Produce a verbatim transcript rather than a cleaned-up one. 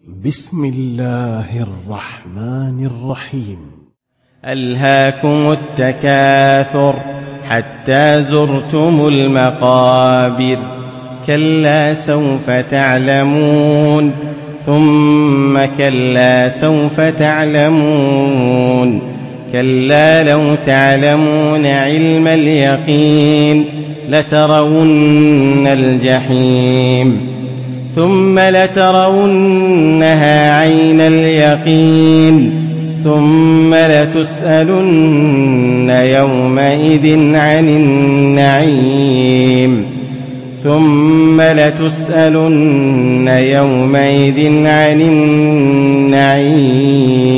بسم الله الرحمن الرحيم. ألهاكم التكاثر حتى زرتم المقابر، كلا سوف تعلمون ثم كلا سوف تعلمون، كلا لو تعلمون علم اليقين لترون الجحيم ثم لترونها عين اليقين ثم لتسألن يومئذ عن النعيم ثم لتسألن يومئذ عن النعيم